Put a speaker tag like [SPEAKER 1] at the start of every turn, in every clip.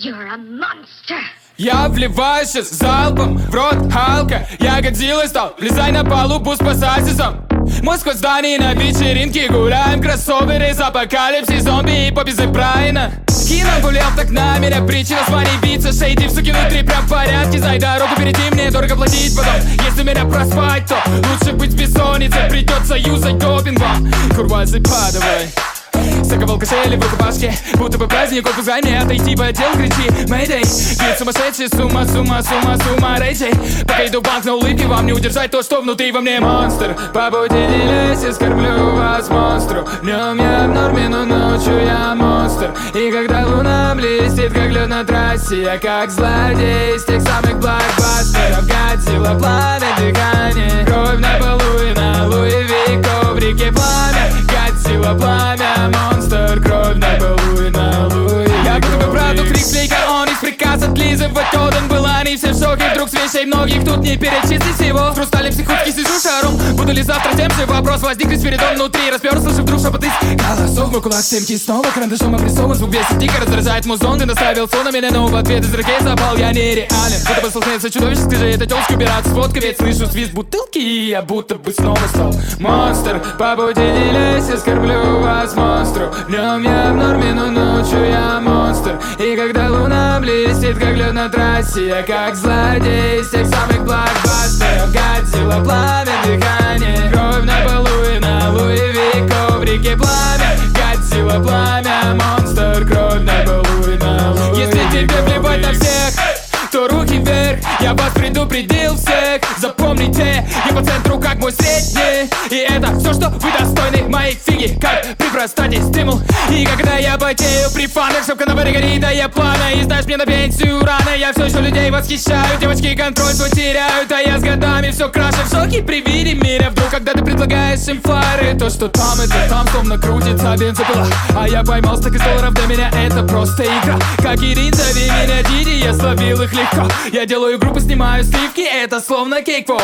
[SPEAKER 1] You're a monster.
[SPEAKER 2] Я вливаю сейчас залпом в рот Халка. Я Годзиллой стал, влезай на палубу, спасайся сам. Мы сквозь здание на вечеринке гуляем. Кроссоверы, апокалипсис, зомби и попизы Брайана. Кино гулял так на меня, причина с вами биться. Шейди в суки внутри прям в порядке. Знай дорогу, перейти мне дорого платить потом. Если меня проспать, то лучше быть бессонницей. Придется юзать допинг вам. Курва, западывай. Заковал кошель в рукопашке, будто бы праздник, отпуск мне отойти в отдел, кричи Мэйдэй. Пьет сумасшедший, сумма, рейджей. Пока иду в банк на улыбке, вам не удержать то, что внутри во мне монстр. По пути не лезь, я скорблю вас монстру. Днем я в норме, но ночью я монстр. И когда луна блестит, как лед на трассе, я как злодей из тех самых блокбастеров. Годзилла, пламя, дыхание, кровь на полу и на Луи Ви коврике пламя. Годзилла, пламя, монстр, кровь на полу и на Луи. Я будто бы продукт рисплейка, он из приказа отлизывать отдан. Была они все в шоке, вдруг с вещей многих тут не перечислить всего. В хрустале психутки сижу шаром, буду ли завтра тем же? Вопрос возник из передом внутри, распер, слышу вдруг шепот из голосов. Мой кулак стенки снова карандашом обрисован. Звук бесит дико, раздражает музон. Ты наставил сон на меня, но в ответ из руки запал я нереален. Будто бы столкнется чудовище, скажи этой тёлочке убираться с фотка. Ведь слышу свист бутылки, и я будто бы снова стал монстр. По пути не лезь, я скорблю вас монстру. Днем я в норме, но ночью я монстр. И когда луна блестит, как лед на трассе, я как злодей из тех самых блокбастеров. Годзилла, пламя, дыхание, кровь на полу и на Луи Ви коврике пламя. Годзилла, пламя, монстр, кровь на полу и на Луи Ви. Если тебе плевать на всех, то руки вверх, я вас предупредил всех. Запомните, я по центру как мой средний. И это все, что вы достойны моих фиги. Как при простате стимул. И когда я потею при фанах, шапка на баре горит, а я плана. И знаешь, мне на пенсию рано. Я все еще людей восхищаю. Девочки контроль свой теряют, а я с годами все краше в шоке при виде мира. Вдруг, когда ты предлагаешь им фары, то, что там, это там, словно крутится бензопила. А я поймал стак из долларов, для меня это просто игра. Как Ирин, зови меня Диди, я словил их легко. Я делаю группы, снимаю сливки, это словно кейк-фолл.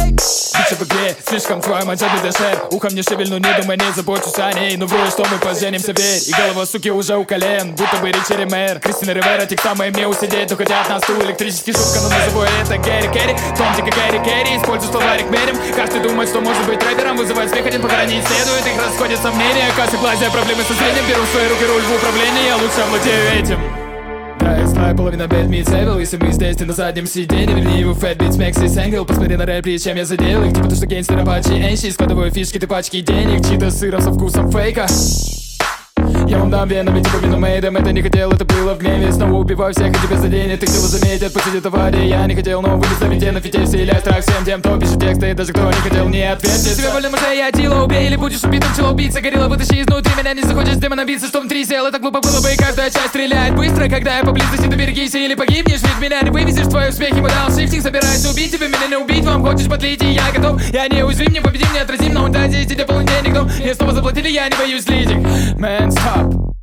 [SPEAKER 2] Бича в игре, слишком твой манчат без дешев. Ухом не шевельну, не думай, не забочусь о ней. Ну вру, что мы поженимся, верь. И голова суки уже у колен, будто бы Ричери Мэр. Кристина Ривера, те самые мне усидеть, но хотят на стул. Электрический шутка, но назову это Гэри Керри. Томтика Гэри Керри, используй словарик мерим. Каждый думает, что может быть рэпером. Вызывает смех, один похоронить следует. Их расходятся мнения, каши, глазя, проблемы со зрением. Беру в свои руки руль в управлении, я лучше овладею этим. Да, я знаю, половина бед me table. Если мы здесь, ты на заднем сиденье. Верни его Fat Beats, Max и Сэнгл. Посмотри на рэп, прежде чем я задел их. Типа то, что гейнстер, апачи, энщи. Складываю фишки, ты пачки денег. Чита с сыром со вкусом фейка. Я вам дам венами, типа виномейдом. Это не хотел, это было в гневе. Снова убиваю всех, и тебя заденет. Ты хотела заметить, посидит авария. Я не хотел, но вылез на винте, на фите. Вселяй страх всем тем, кто пишет тексты. Даже кто не хотел, не ответить. Тебе больно, уже я Тила, убей или будешь убитым. Чело убийца, горилла, вытащи изнутри. Меня не захочешь демона биться, что внутри сел. Это глупо было бы, и каждая часть стреляет быстро. Когда я поблизости, ты берегись или погибнешь. Ведь меня не вывезешь, твои успехи, мы дауншифтинг. Собираюсь убить тебя, меня не убить. Вам хочешь подлить, и я готов. Я не уязвим, не победим, не отразим. Но он да, здесь тебе полный денег, но мне снова заплатили, я не боюсь лидик. Man, stop.